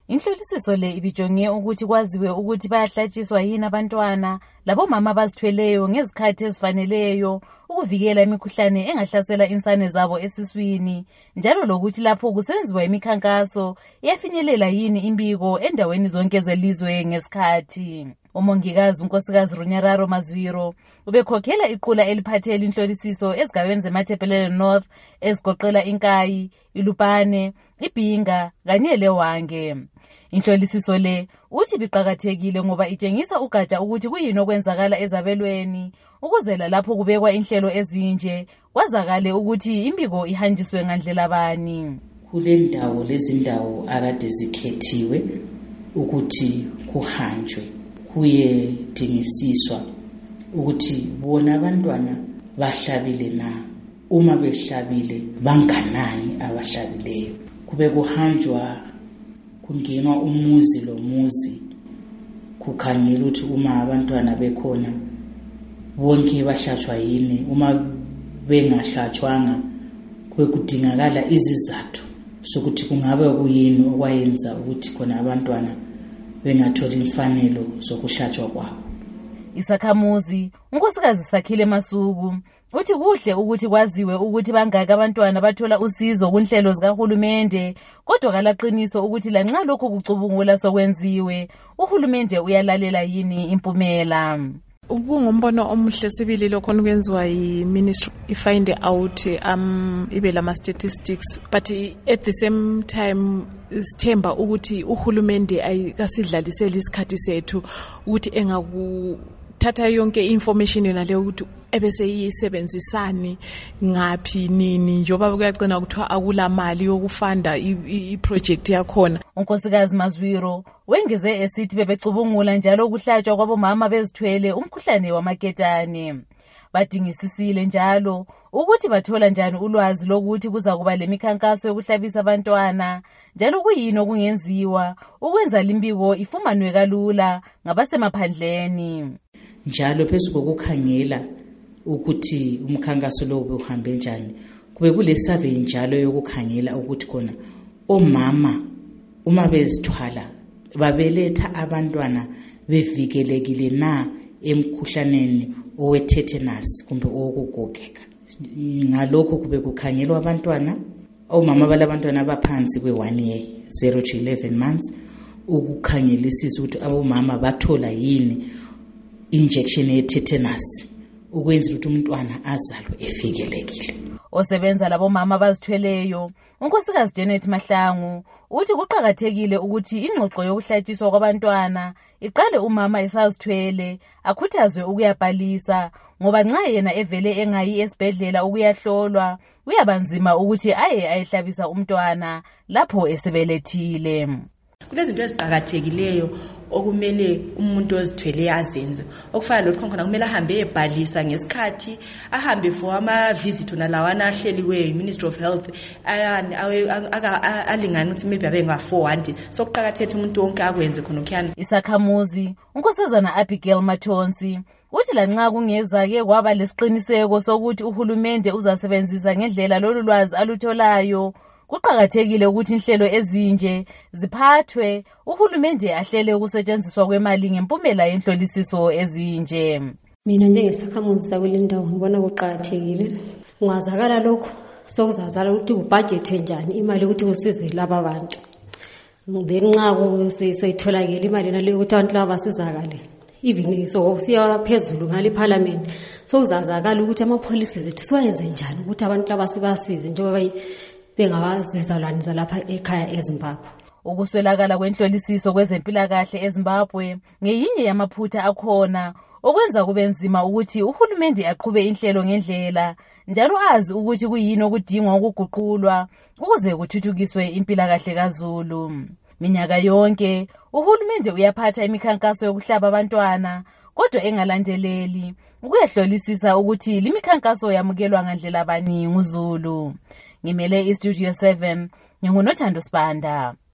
Inhlolisiso le ibijonge ukuthi kwaziwe ukuthi bayahlatshiswa yini abantwana labo mama abazithweleyo ngezikhathi ezifaneleyo ukuvikela imikhuhlane engahlasela insane zabo esiswini, njalo lokuthi lapho kusenziwa imikhankaso iyafinyelela yini imbiko endaweni zonke zelizwe ngesikhathi. Umongikazi unkosikazi Runyararo Mazwiro ubekhokhela iqula eliphathele inhlolisiso ezigabeni zeMatabeleland North ezigoqela iNkayi, iLupane, iBhinga kanye leWange. Inhlolisiso le uthi biqhakathekile ngoba itshengisa ugatsha ukuthi kuyini okwenzakala ezabelweni ukuze lapho kubekwa inhlelo ezinje kwazakale ukuthi imbiko ihanjiswe ngandlela bani. Kulendawo lezindawo akade zikhethiwe ukuthi kuhanjwe kuye dingisiswa ukuthi bona abantwana bahlabile na, uma behlabile banganani abahlabileyo. Kube kuhanjwa kungenwa umuzi lomuzi kukhangela ukuthi uma abantwana bekhona bonke bahlatshwa yini, uma bengahlatshwanga kube kudingakala izizathu sokuthi kungabe kuyini okwayenza ukuthi khona abantwana bengatholi imfanelo zokuhlatshwa kwabo. Isakhamuzi unkosikazi Sakhile Masuku uthi kuhle ukuthi kwaziwe ukuthi bangaka abantwana bathola usizo kunhlelo zikahulumende, kodwa kalaqiniso ukuthi lanxa lokho kucubungula sokwenziwe uhulumende uyalalela yini impumela. Ubungumbono omuhle sibili lokho kwenziwa yi-ministry ifind out ibe lama statistics, but at the same time sithemba ukuthi uhulumende ayikasidlalisela isikhathi sethu ukuthi engakuthatha yonke information yona leyo ukuthi ebese yisebenzisani ngaphi nini njoba kuyagcina ukuthiwa akula mali yokufanda iproject yakhona. Unkosikazi Mazwiro wengeze esithi bebecubungula njalo ukuhlatshwa kwabomama bezithwele umkhuhlane wamaketane. Badingisisile njalo ukuthi bathola njani ulwazi lokuthi kuza kuba lemikhankaso yokuhlabisa abantwana, njalo kuyini okungenziwa ukwenza limbiko ifumanwe kalula ngabasemaphandleni. Njalo phezu kokukhangela ukuthi umkhankaso lo uhambe njani, kube kule survey njalo yokukhangela ukuthi khona omama uma bezithwala babeletha abantwana bevikelekile na emkhuhlaneni owetetanus kumbe owokugogeka. Ngalokho kube kukhangelwa abantwana omama balabantwana abaphansi kwe1 year 0 to 11 months ukukhangelisisa ukuthi abomama bathola yini injection ye-tetanus ukwenza ukuthi umntwana azalwe evikelekile. Osebenza labomama abazithweleyo unkosikazi Janet Mahlangu uthi kuqhakathekile ukuthi ingxoxo yokuhlatshiswa kwabantwana iqale umama esazithwele akhuthazwe ukuyabhalisa, ngoba nxa yena evele engayi esibhedlela ukuyahlolwa uyabanzima ukuthi ayehlabisa umntwana lapho esebelethile. Kulezinto eziqhakathekileyo okumele umuntu ozithwele azenze, okufana lokho khona kumele ahambe ebhalisa ngesikhathi, ahambe for ama visit nalawana ahleliwe Ministry of Health alingana ukuthi maybe abenga 400. So kuqhakathekile umuntu wonke akwenze khona okhana. Isakhamuzi unkosazana Abigail Mathonsi uthi lanxa kungezake kwaba lesiqiniseko sokuthi uhulumende uzasebenzisa ngendlela lolu lwazi alutholayo, kuqhakathekile ukuthi inhlelo ezinje ziphathwe uhulumende ahlele ukusetshenziswa kwemali ngempumela yenhlolisiso ezinje. Mina njengesakhamuzi sakule ndawo ngibona kuqhakathekile ungazakala lokho sokuzazala ukuthi ubudget njani imali ukuthi usize laba bantu. Then nxa seyitholakala imali naleyo ukuthi abantu laba basizakale even so siya phezulu ngale parliament sokuzazakala ukuthi ama policies ethu siwayenze njani ukuthi abantu laba sibasize njengoba bengabazizalwane zalapha ekhaya eZimbabwe. Ukuswelakala kwenhlolisiso kwezempilakahle eZimbabwe ngeyinye yamaphutha akhona okwenza kube nzima ukuthi uhulumende aqhube inhlelo ngendlela, njalo azi ukuthi kuyini okudingwa ukuguqulwa ukuze kuthuthukiswe impilakahle kaZulu. Minyaka yonke uhulumende uyaphatha imikhankaso yokuhlaba abantwana, kodwa engalandeleli ukuyahlolisisa ukuthi limikhankaso yamukelwa ngandlela bani nguZulu. Ngimele iStudio 7 nginguNothando Sibanda.